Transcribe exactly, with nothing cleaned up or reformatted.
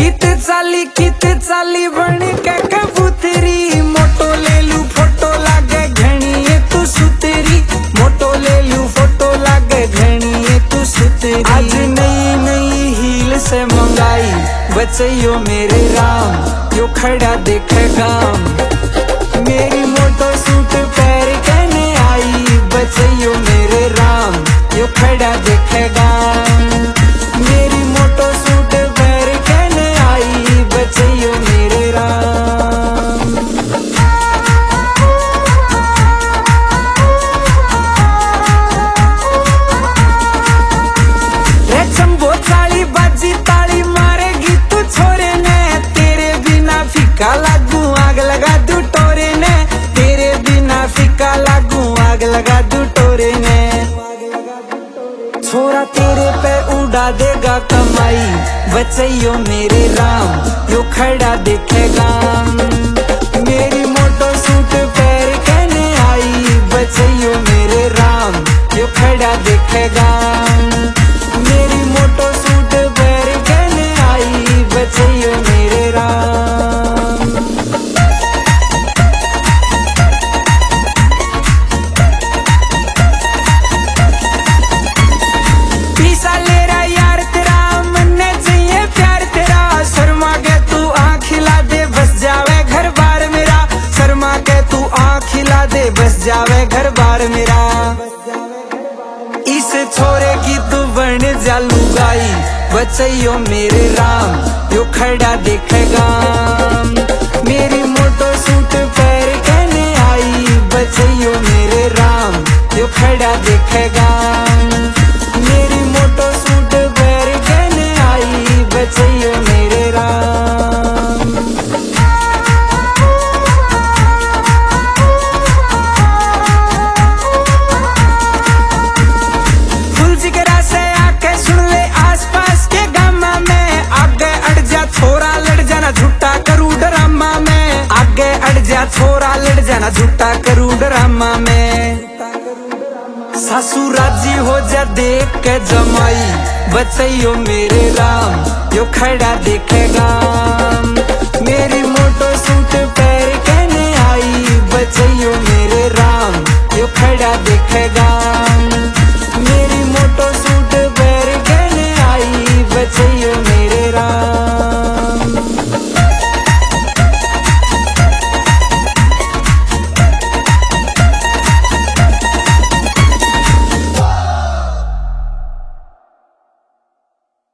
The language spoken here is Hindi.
कित चाली कित चाली बन के कबूतरी, मोटो ले लू फोटो लागे घनी ये तू सुतरी, मोटो ले लू फोटो लागे घनी ये तू सुतरी। आज नई नई हील से मंगाई बचैयो मेरे राम, यो खड़ा देखे गाम। मेरी मोटो सूट पैर कहने आई बचैयो मेरे राम, यो खड़ा देखे गाम। मेरी मोटो सूट पैर कहने आई बचैयो मेरे राम। रे चंबो चाली बाजी ताली मारेगी तू छोरे ने, तेरे बिना फीका लागू आग लगा दू टोरे ने, तेरे बिना फीका लागू आग लगा दू टोरे ने। छोरा तेरे पे उड़ा देगा कमाई बचैयो मेरे राम, यो खड़ा देखेगा। मेरी मोटो सूट पैर कहने आई बचैयो मेरे राम, यो खड़ा देखेगा। मेरी मोटो सूट पैर कहने आई बचैयो मेरे राम। पीसा ले रहा यार तेरा मन्ने चाहिए प्यार तेरा, शर्मा के तू आँख खिला दे बस जावे घर बार मेरा, शर्मा के तू आँख खिला दे बस जावे घर बार मेरा। इस छोरे की तू बन जा लुगाई बचैयो मेरे राम, यो खड़ा देखेगा। मेरी मोटो सूट पैर कहने आई बचैयो मेरे राम, यो खड़ा देखेगा। मेरी मोटो सूट पैर कहने आई बचैयो मेरे राम। फुल जिगरा से आके सुन ले आसपास के गामा में, आगे अड़ जा छोरा लड़ जाना झूठा करू ड्रामा में, आगे अड़ जा छोरा लड़ जाना झूठा करू ड्रामा में। सासू राजी हो जा देख के जमाई बचैयो मेरे राम, यो खड़ा देखेगा। मेरी मोटो सूट पैर कहने आई बचैयो मेरे